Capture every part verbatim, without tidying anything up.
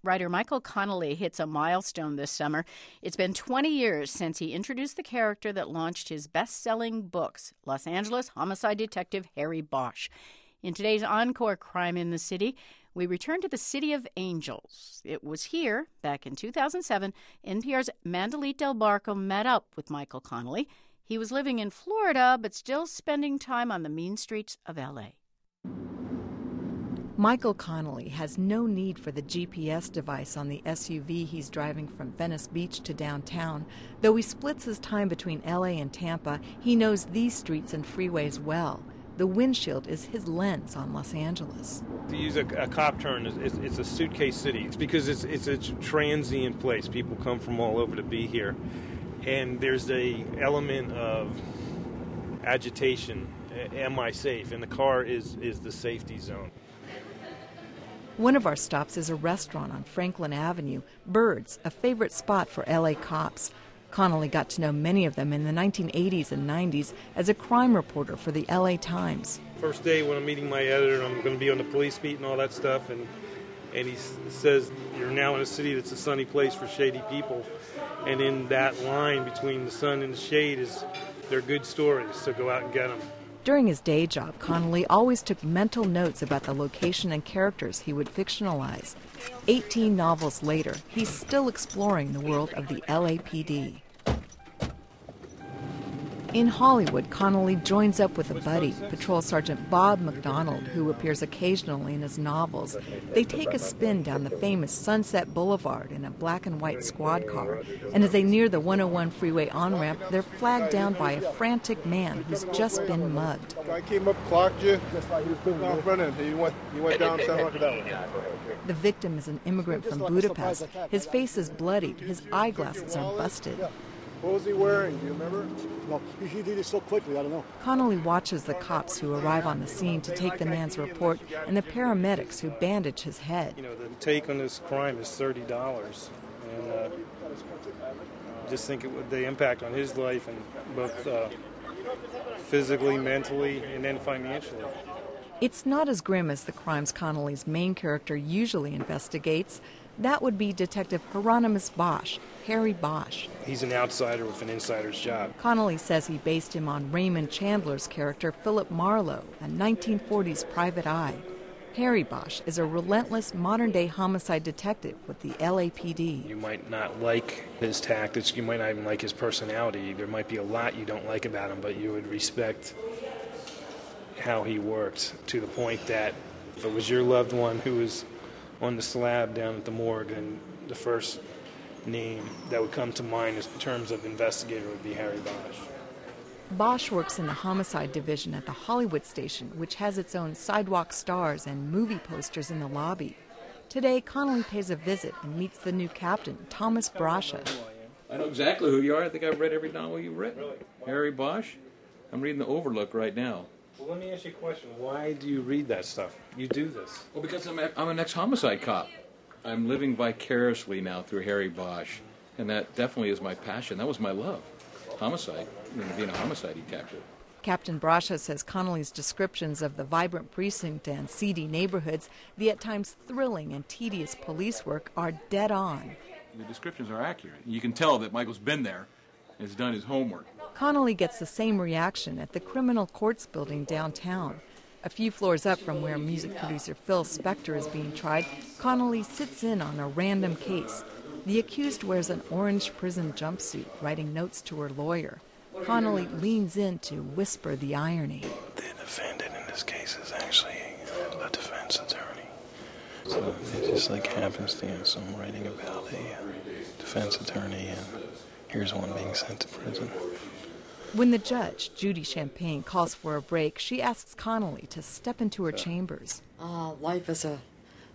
Writer Michael Connelly hits a milestone this summer. It's been twenty years since he introduced the character that launched his best-selling books, Los Angeles homicide detective Harry Bosch. In today's Encore Crime in the City, we return to the City of Angels. It was here, back in two thousand seven, N P R's Mandalit Del Barco met up with Michael Connelly. He was living in Florida, but still spending time on the mean streets of L A. Michael Connelly has no need for the G P S device on the S U V he's driving from Venice Beach to downtown. Though he splits his time between L A and Tampa, he knows these streets and freeways well. The windshield is his lens on Los Angeles. To use a, a cop term, it's, it's a suitcase city. It's because it's, it's a transient place. People come from all over to be here. And there's a element of agitation. Am I safe? And the car is, is the safety zone. One of our stops is a restaurant on Franklin Avenue, Birds, a favorite spot for L A cops. Connelly got to know many of them in the nineteen eighties and nineties as a crime reporter for the L A Times. First day when I'm meeting my editor, I'm going to be on the police beat and all that stuff, and and he s- says, you're now in a city that's a sunny place for shady people. And in that line between the sun and the shade is they're good stories, so go out and get them. During his day job, Connelly always took mental notes about the location and characters he would fictionalize. Eighteen novels later, he's still exploring the world of the L A P D. In Hollywood, Connelly joins up with a buddy, Patrol Sergeant Bob McDonald, who appears occasionally in his novels. They take a spin down the famous Sunset Boulevard in a black and white squad car, and as they near the one oh one freeway on-ramp, they're flagged down by a frantic man who's just been mugged. I came up, clocked you, no, front end. You went, you went down San Roque that way. The victim is an immigrant from Budapest. His face is bloodied, his eyeglasses are busted. What was he wearing? Do you remember? No, he, he did it so quickly, I don't know. Connelly watches the cops who arrive on the scene to take the man's report and the paramedics who bandage his head. You know, the take on this crime is thirty dollars. And uh, just think it would, the impact on his life, and both uh, physically, mentally, and then financially. It's not as grim as the crimes Connelly's main character usually investigates. That would be Detective Hieronymus Bosch, Harry Bosch. He's an outsider with an insider's job. Connelly says he based him on Raymond Chandler's character Philip Marlowe, a nineteen forties private eye. Harry Bosch is a relentless modern-day homicide detective with the L A P D. You might not like his tactics, you might not even like his personality. There might be a lot you don't like about him, but you would respect how he worked, to the point that if it was your loved one who was on the slab down at the morgue, and the first name that would come to mind in terms of investigator would be Harry Bosch. Bosch works in the homicide division at the Hollywood station, which has its own sidewalk stars and movie posters in the lobby. Today, Connelly pays a visit and meets the new captain, Thomas Brasha. I know exactly who you are. I think I've read every novel you've written. Really? Harry Bosch? I'm reading The Overlook right now. Well, let me ask you a question. Why do you read that stuff? You do this. Well, because I'm, a, I'm an ex-homicide cop. I'm living vicariously now through Harry Bosch, and that definitely is my passion. That was my love, homicide, you know, being a homicide detective. Captain Brasha says Connelly's descriptions of the vibrant precinct and seedy neighborhoods, the at times thrilling and tedious police work, are dead on. The descriptions are accurate. You can tell that Michael's been there and has done his homework. Connelly gets the same reaction at the Criminal Courts building downtown. A few floors up from where music producer Phil Spector is being tried, Connelly sits in on a random case. The accused wears an orange prison jumpsuit, writing notes to her lawyer. Connelly leans in to whisper the irony. The defendant in this case is actually a defense attorney. So it just like happenstance, so I'm writing about a defense attorney, and here's one being sent to prison. When the judge, Judy Champagne, calls for a break, she asks Connelly to step into her chambers. Ah, life as a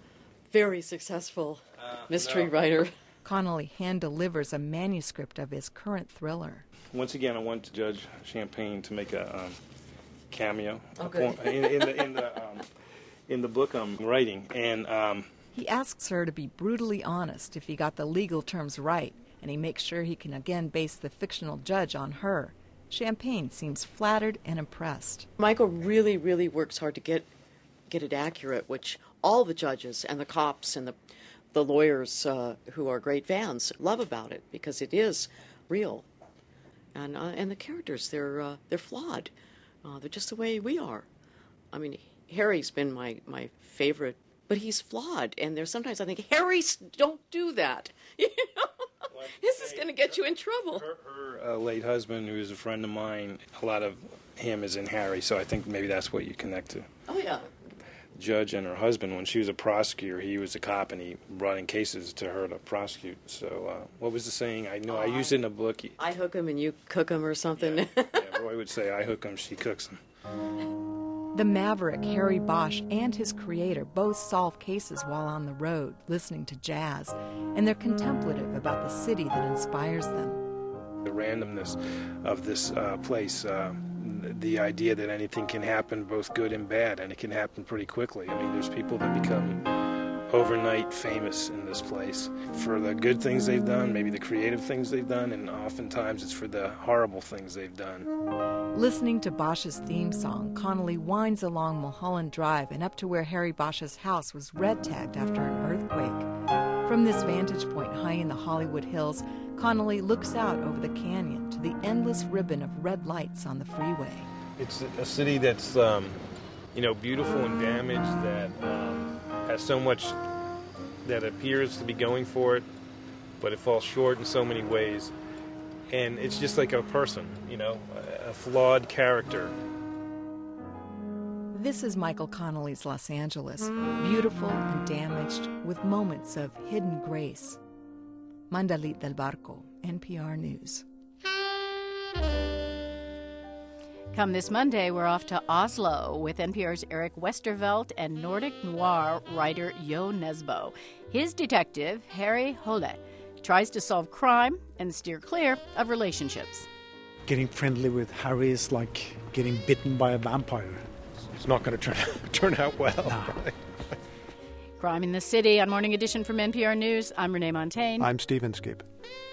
very successful uh, mystery no. writer. Connelly hand-delivers a manuscript of his current thriller. Once again, I went to Judge Champagne to make a um, cameo okay. a in, in the in the um, in the book I'm writing, and um, he asks her to be brutally honest if he got the legal terms right, and he makes sure he can again base the fictional judge on her. Champagne seems flattered and impressed. Michael really, really works hard to get get it accurate, which all the judges and the cops and the the lawyers uh, who are great fans love about it, because it is real. And uh, and the characters, they're uh, they're flawed. Uh, they're just the way we are. I mean, Harry's been my, my favorite, but he's flawed. And there's sometimes I think, Harry, don't do that. You know? This is going to get you in trouble. Her, her uh, late husband, who is a friend of mine, a lot of him is in Harry, so I think maybe that's what you connect to. Oh, yeah. Judge and her husband, when she was a prosecutor, he was a cop, and he brought in cases to her to prosecute. So uh, what was the saying? I know oh, I used it in a book. I hook him and you cook him or something. Yeah, yeah, Roy would say, I hook him, she cooks him. The maverick Harry Bosch and his creator both solve cases while on the road, listening to jazz, and they're contemplative about the city that inspires them. The randomness of this uh, place, uh, the idea that anything can happen, both good and bad, and it can happen pretty quickly. I mean, there's people that become overnight famous in this place for the good things they've done, maybe the creative things they've done, and oftentimes it's for the horrible things they've done. Listening to Bosch's theme song, Connolly winds along Mulholland Drive and up to where Harry Bosch's house was red-tagged after an earthquake. From this vantage point high in the Hollywood Hills, Connolly looks out over the canyon to the endless ribbon of red lights on the freeway. It's a city that's, um, you know, beautiful and damaged, that um, has so much that appears to be going for it, but it falls short in so many ways. And it's just like a person, you know, a flawed character. This is Michael Connolly's Los Angeles, beautiful and damaged, with moments of hidden grace. Mandalit del Barco, N P R News. Come this Monday, we're off to Oslo with N P R's Eric Westervelt and Nordic noir writer Jo Nesbø. His detective, Harry Hole, tries to solve crime and steer clear of relationships. Getting friendly with Harry is like getting bitten by a vampire. It's not going to turn turn out well. No. Crime in the City on Morning Edition from N P R News. I'm Renee Montagne. I'm Steve Inskeep.